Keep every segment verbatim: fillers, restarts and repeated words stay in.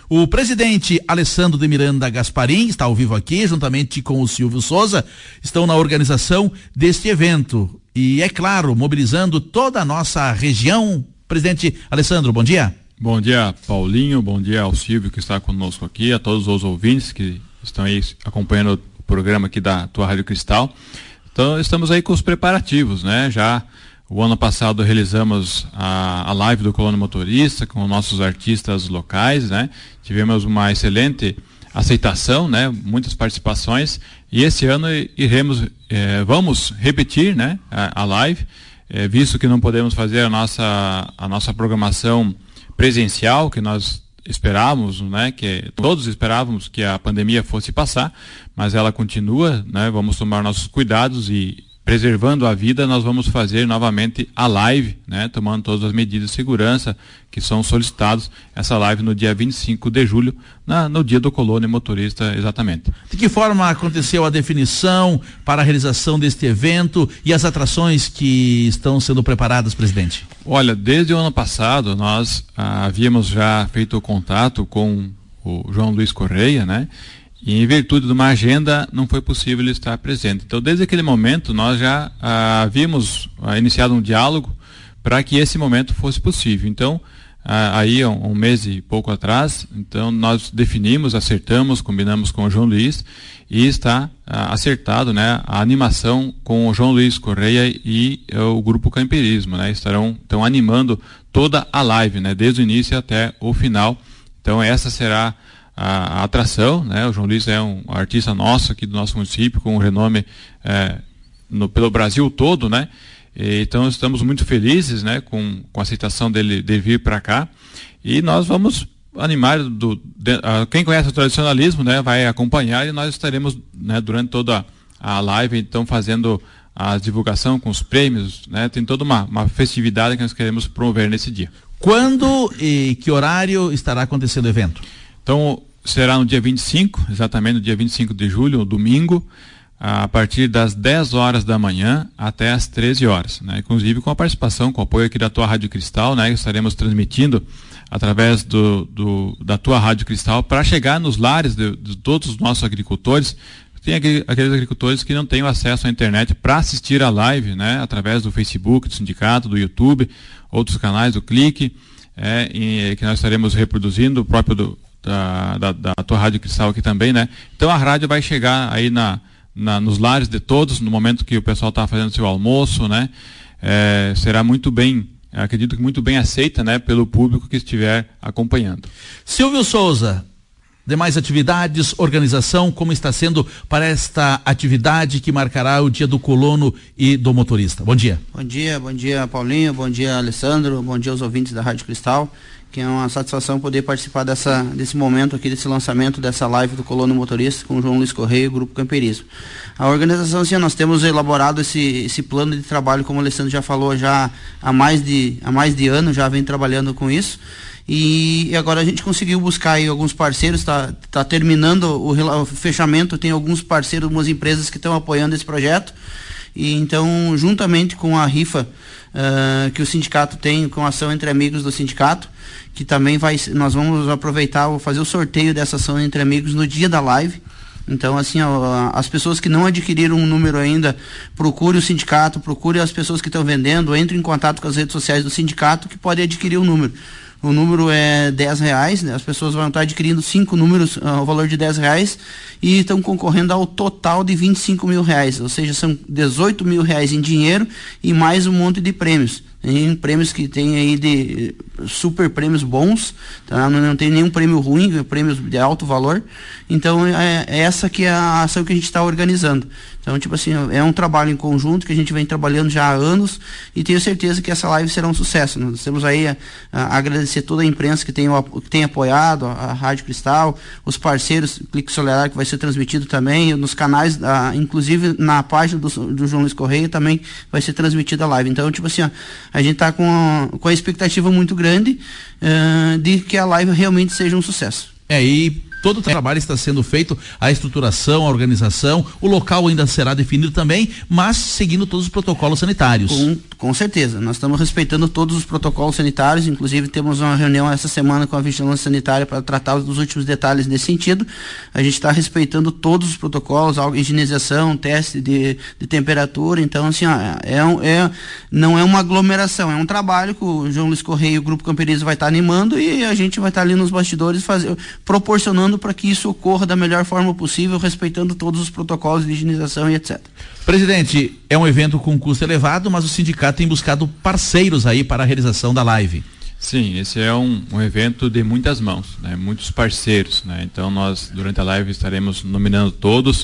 O presidente Alessandro de Miranda Gasparim está ao vivo aqui, juntamente com o Silvio Souza, estão na organização deste evento e, é claro, mobilizando toda a nossa região. Presidente Alessandro, bom dia. Bom dia, Paulinho, bom dia ao Silvio que está conosco aqui, a todos os ouvintes que estão aí acompanhando o programa aqui da tua Rádio Cristal. Então, estamos aí com os preparativos, né? Já o ano passado realizamos a, a live do Colônia Motorista com nossos artistas locais, né? Tivemos uma excelente aceitação, né? Muitas participações, e esse ano iremos, eh, vamos repetir, né? A, a live, eh, visto que não podemos fazer a nossa, a nossa programação presencial, que nós esperávamos, né, que todos esperávamos que a pandemia fosse passar, mas ela continua, né, vamos tomar nossos cuidados e preservando a vida, nós vamos fazer novamente a live, né, tomando todas as medidas de segurança que são solicitados, essa live no dia vinte e cinco de julho, na, no dia do Colônia Motorista, exatamente. De que forma aconteceu a definição para a realização deste evento e as atrações que estão sendo preparadas, presidente? Olha, desde o ano passado nós ah, havíamos já feito o contato com o João Luiz Correia, né? E em virtude de uma agenda não foi possível ele estar presente. Então, desde aquele momento, nós já ah, havíamos ah, iniciado um diálogo para que esse momento fosse possível. Então, ah, aí um, um mês e pouco atrás, então nós definimos, acertamos, combinamos com o João Luiz e está ah, acertado, né, a animação com o João Luiz Correia e uh, o Grupo Camperismo, né? Estarão então animando toda a live, né, desde o início até o final. Então, essa será a, a atração, né? O João Luiz é um artista nosso aqui do nosso município, com um renome é, no, pelo Brasil todo, né? E, então estamos muito felizes, né, com, com a aceitação dele de vir para cá, e nós vamos animar do, de, a, quem conhece o tradicionalismo, né, vai acompanhar, e nós estaremos, né, durante toda a live então fazendo a divulgação com os prêmios, né? Tem toda uma, uma festividade que nós queremos promover nesse dia. Quando e que horário estará acontecendo o evento? Então, será no dia vinte e cinco, exatamente no dia vinte e cinco de julho, domingo, a partir das dez horas da manhã até as treze horas, né? Inclusive com a participação, com o apoio aqui da tua Rádio Cristal, né? Estaremos transmitindo através do, do, da tua Rádio Cristal para chegar nos lares de, de todos os nossos agricultores. Tem aqueles agricultores que não têm acesso à internet para assistir a live, né? Através do Facebook, do sindicato, do YouTube, outros canais, do Clique, é, em, que nós estaremos reproduzindo, o próprio do, da, da, da tua Rádio Cristal aqui também, né? Então a rádio vai chegar aí na, na, nos lares de todos, no momento que o pessoal está fazendo seu almoço, né? É, será muito bem, acredito que muito bem aceita, né? Pelo público que estiver acompanhando. Silvio Souza, demais atividades, organização, como está sendo para esta atividade que marcará o dia do colono e do motorista? Bom dia. Bom dia, bom dia Paulinho, bom dia Alessandro, bom dia aos ouvintes da Rádio Cristal, que é uma satisfação poder participar dessa, desse momento aqui, desse lançamento dessa live do Colono Motorista com o João Luiz Correia e o Grupo Camperismo. A organização, assim, nós temos elaborado esse, esse plano de trabalho, como o Alessandro já falou, já há mais de, há mais de ano, já vem trabalhando com isso. E agora a gente conseguiu buscar aí alguns parceiros, está tá terminando o, o fechamento, tem alguns parceiros, algumas empresas que estão apoiando esse projeto. E então, juntamente com a rifa uh, que o sindicato tem, com a ação Entre Amigos do sindicato, que também vai, nós vamos aproveitar, vou fazer o sorteio dessa ação Entre Amigos no dia da live. Então, assim, ó, as pessoas que não adquiriram um número ainda, procure o sindicato, procure as pessoas que estão vendendo, entre em contato com as redes sociais do sindicato que podem adquirir o número. O número é dez reais, né? As pessoas vão estar adquirindo cinco números ao uh, valor de dez reais e estão concorrendo ao total de vinte e cinco mil reais, ou seja, são dezoito mil reais em dinheiro e mais um monte de prêmios. Tem prêmios que tem aí de super prêmios bons, tá? Não, não tem nenhum prêmio ruim, prêmios de alto valor. Então é, é essa que é a ação que a gente está organizando. Então, tipo assim, é um trabalho em conjunto que a gente vem trabalhando já há anos e tenho certeza que essa live será um sucesso. Nós temos aí a, a agradecer toda a imprensa que tem, que tem apoiado, a, a Rádio Cristal, os parceiros, Clique Solidário, que vai ser transmitido também, nos canais, a, inclusive na página do, do João Luiz Correia também vai ser transmitida a live. Então, tipo assim, ó, a gente está com a, com a expectativa muito grande uh, de que a live realmente seja um sucesso. É, e todo o trabalho está sendo feito, a estruturação, a organização, o local ainda será definido também, mas seguindo todos os protocolos sanitários. Com, Com certeza, nós estamos respeitando todos os protocolos sanitários, inclusive temos uma reunião essa semana com a Vigilância Sanitária para tratar dos últimos detalhes nesse sentido. A gente está respeitando todos os protocolos, higienização, teste de, de temperatura, então assim, ó, é, é, não é uma aglomeração, é um trabalho que o João Luiz Correia e o Grupo Camperizo vai estar tá animando e a gente vai estar tá ali nos bastidores fazer, proporcionando para que isso ocorra da melhor forma possível, respeitando todos os protocolos de higienização e etcétera. Presidente, é um evento com custo elevado, mas o sindicato tem buscado parceiros aí para a realização da live. Sim, esse é um, um evento de muitas mãos, né? Muitos parceiros, né? Então nós, durante a live, estaremos nominando todos.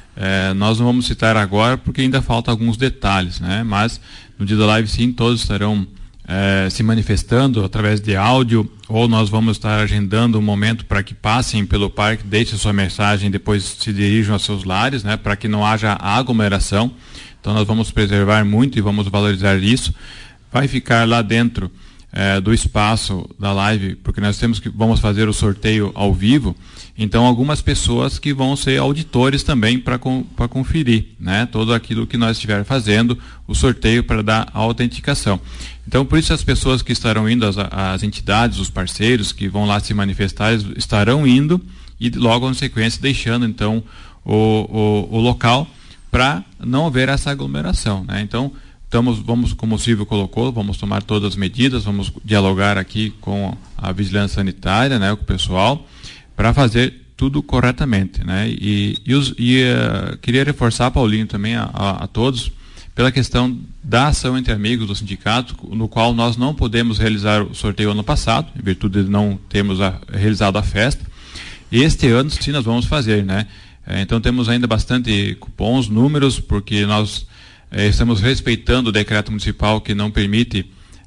É, nós não vamos citar agora porque ainda faltam alguns detalhes, né? Mas no dia da live, sim, todos estarão é, se manifestando através de áudio, ou nós vamos estar agendando um momento para que passem pelo parque, deixem sua mensagem e depois se dirijam aos seus lares, né? Para que não haja aglomeração. Então nós vamos preservar muito e vamos valorizar isso. Vai ficar lá dentro é, do espaço da live, porque nós temos que vamos fazer o sorteio ao vivo. Então algumas pessoas que vão ser auditores também para com, para conferir, né? Todo aquilo que nós estiver fazendo, o sorteio para dar a autenticação. Então por isso as pessoas que estarão indo, as, as entidades, os parceiros que vão lá se manifestar, estarão indo e logo na sequência deixando então o, o, o local para não haver essa aglomeração, né? Então estamos, vamos, como o Silvio colocou, vamos tomar todas as medidas, vamos dialogar aqui com a vigilância sanitária, né, com o pessoal, para fazer tudo corretamente, né? E, e, os, e uh, queria reforçar, Paulinho, também a, a, a todos, pela questão da ação entre amigos do sindicato, no qual nós não podemos realizar o sorteio ano passado, em virtude de não termos a, realizado a festa. E este ano, sim, nós vamos fazer, né? É, então temos ainda bastante bons números, porque nós é, estamos respeitando o decreto municipal que não permite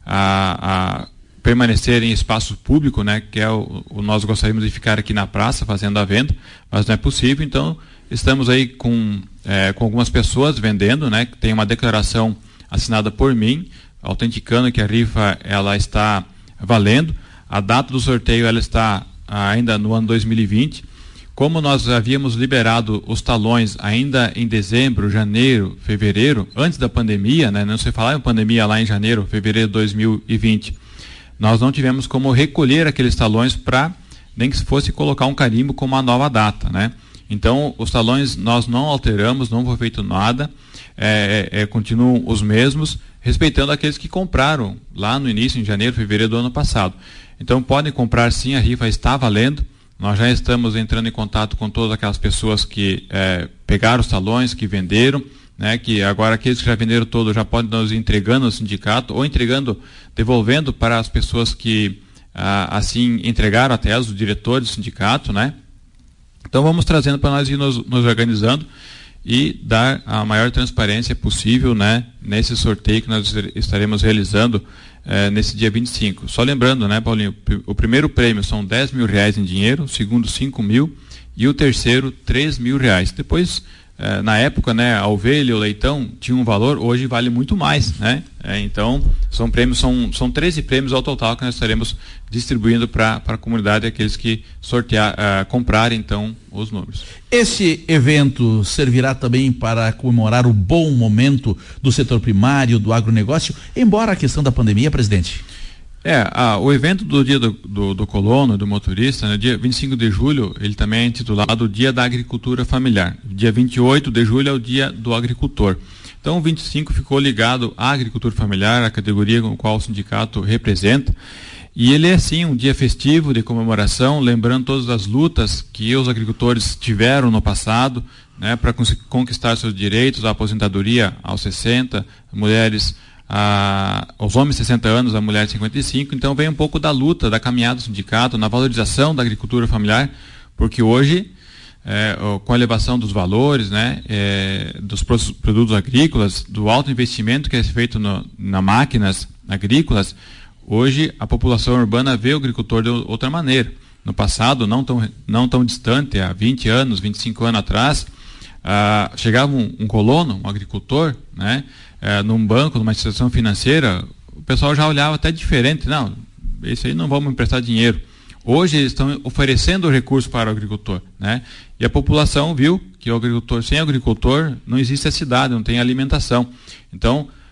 a, a permanecer em espaço público, né, que é o, o nós gostaríamos de ficar aqui na praça fazendo a venda, mas não é possível. Então estamos aí com, é, com algumas pessoas vendendo, né, que tem uma declaração assinada por mim, autenticando que a rifa ela está valendo. A data do sorteio ela está ainda no ano dois mil e vinte. Como nós havíamos liberado os talões ainda em dezembro, janeiro, fevereiro, antes da pandemia, né, não se falava em pandemia lá em janeiro, fevereiro de dois mil e vinte, nós não tivemos como recolher aqueles talões para, nem que fosse colocar um carimbo com uma nova data, né? Então, os talões nós não alteramos, não foi feito nada, é, é, continuam os mesmos, respeitando aqueles que compraram lá no início, em janeiro, fevereiro do ano passado. Então, podem comprar sim, a rifa está valendo. Nós já estamos entrando em contato com todas aquelas pessoas que é, pegaram os talões, que venderam, né, que agora aqueles que já venderam todo já podem nos entregando ao sindicato ou entregando, devolvendo para as pessoas que ah, assim entregaram até elas, os diretores do sindicato, né? Então vamos trazendo para nós ir nos, nos organizando e dar a maior transparência possível, né, nesse sorteio que nós estaremos realizando eh, nesse dia vinte e cinco. Só lembrando, né, Paulinho, o primeiro prêmio são dez mil reais em dinheiro, o segundo cinco mil e o terceiro três mil reais. Depois É, na época, né, a ovelha, o leitão tinha um valor, hoje vale muito mais, né? É, então, são prêmios, são, são treze prêmios ao total que nós estaremos distribuindo para a comunidade, aqueles que sortear, uh, comprarem, então, os números. Esse evento servirá também para comemorar o bom momento do setor primário, do agronegócio, embora a questão da pandemia, presidente? É, a, o evento do dia do, do, do colono, do motorista, né, dia vinte e cinco de julho, ele também é intitulado Dia da Agricultura Familiar. Dia vinte e oito de julho é o Dia do Agricultor. Então, o vinte e cinco ficou ligado à agricultura familiar, a categoria com a qual o sindicato representa. E ele é, sim, um dia festivo de comemoração, lembrando todas as lutas que os agricultores tiveram no passado, né, para conquistar seus direitos, a aposentadoria aos sessenta, mulheres... A, aos homens sessenta anos, a mulher cinquenta e cinco, então vem um pouco da luta, da caminhada do sindicato, na valorização da agricultura familiar, porque hoje, é, com a elevação dos valores, né, é, dos produtos agrícolas, do alto investimento que é feito no, na máquinas agrícolas, hoje a população urbana vê o agricultor de outra maneira. No passado, não tão, não tão distante, há vinte anos, vinte e cinco anos atrás, ah, chegava um, um colono, um agricultor, né, É, num banco, numa instituição financeira, o pessoal já olhava até diferente. Não, esse aí não vamos emprestar dinheiro. Hoje eles estão oferecendo o recurso para o agricultor, né? E a população viu que o agricultor, sem agricultor, não existe a cidade, não tem alimentação. Então,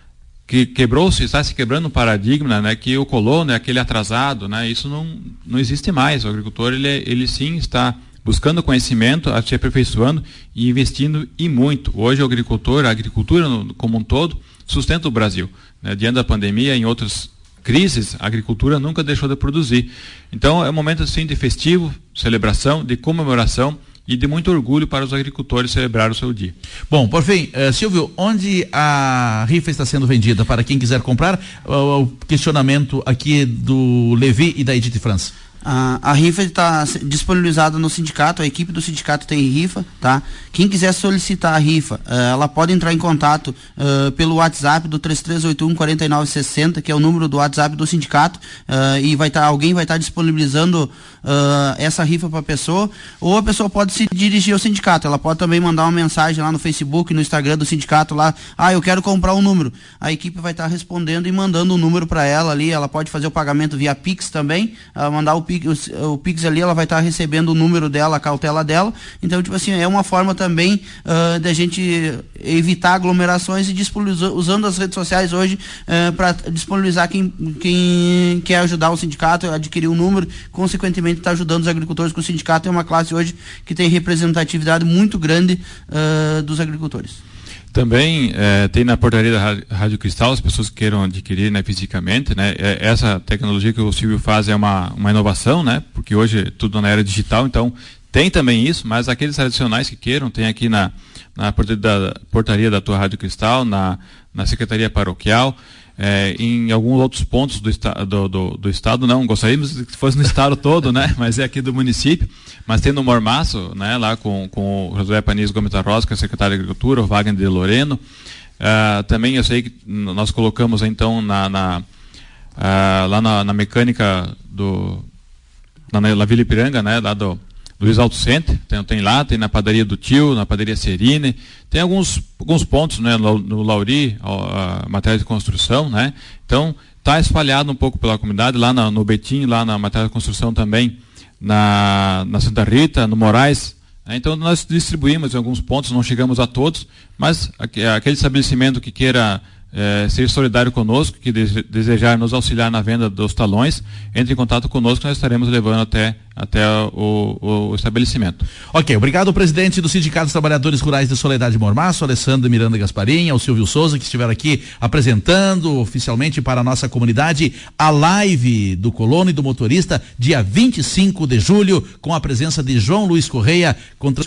que quebrou-se, está se quebrando um paradigma, né, que o colono é aquele atrasado, né, isso não, não existe mais. O agricultor, ele, ele sim está buscando conhecimento, se aperfeiçoando e investindo e muito. Hoje o agricultor, a agricultura no, como um todo, sustenta o Brasil, né, diante da pandemia, em outras crises, a agricultura nunca deixou de produzir. Então é um momento assim de festivo, celebração, de comemoração e de muito orgulho para os agricultores celebrar o seu dia. Bom, por fim, uh, Silvio, onde a rifa está sendo vendida para quem quiser comprar? Uh, o questionamento aqui do Levi e da Edith França. A, a rifa está disponibilizada no sindicato, a equipe do sindicato tem rifa, tá? Quem quiser solicitar a rifa, uh, ela pode entrar em contato uh, pelo WhatsApp do três três oito um, quatro nove seis zero, que é o número do WhatsApp do sindicato, uh, e vai tá, alguém vai estar tá disponibilizando uh, essa rifa para a pessoa, ou a pessoa pode se dirigir ao sindicato, ela pode também mandar uma mensagem lá no Facebook, no Instagram do sindicato lá, ah, eu quero comprar um número. A equipe vai estar tá respondendo e mandando o um número para ela ali, ela pode fazer o pagamento via Pix também, uh, mandar o Pix O, o Pix ali, ela vai estar tá recebendo o número dela, a cautela dela. Então, tipo assim, é uma forma também uh, da gente evitar aglomerações e disponibilizar, usando as redes sociais hoje uh, para disponibilizar quem, quem quer ajudar o sindicato a adquirir um número, consequentemente está ajudando os agricultores, porque o sindicato é uma classe hoje que tem representatividade muito grande uh, dos agricultores. Também eh, tem na portaria da Rádio Cristal, as pessoas que queiram adquirir, né, fisicamente, né, essa tecnologia que o Silvio faz é uma, uma inovação, né, porque hoje tudo na era digital, então tem também isso, mas aqueles tradicionais que queiram, tem aqui na, na portaria, da, portaria da tua Rádio Cristal, na, na Secretaria Paroquial, É, em alguns outros pontos do, esta, do, do, do estado, não, gostaríamos que fosse no estado todo, né, mas é aqui do município, mas tem no Mormaço, né, lá com, com o José Panis Gomes da Rosa, que é secretário de Agricultura, o Wagner de Loreno, uh, também eu sei que nós colocamos então na, na, uh, lá na, na mecânica do, na, na Vila Ipiranga, né, lá do Luiz Alto Center, tem, tem lá, tem na padaria do Tio, na padaria Serine, tem alguns, alguns pontos, né, no, no Lauri, a, a matéria de construção, né, então está espalhado um pouco pela comunidade, lá na, no Betim, lá na matéria de construção também, na, na Santa Rita, no Moraes, né, então nós distribuímos em alguns pontos, não chegamos a todos, mas aquele estabelecimento que queira É, ser solidário conosco, que desejar nos auxiliar na venda dos talões, entre em contato conosco, nós estaremos levando até, até o, o, o estabelecimento. Ok, obrigado, presidente do Sindicato dos Trabalhadores Rurais de Soledade Mormaço, Alessandro Miranda Gasparim, ao Silvio Souza, que estiveram aqui apresentando oficialmente para a nossa comunidade a live do colono e do motorista, dia vinte e cinco de julho, com a presença de João Luiz Correia, contra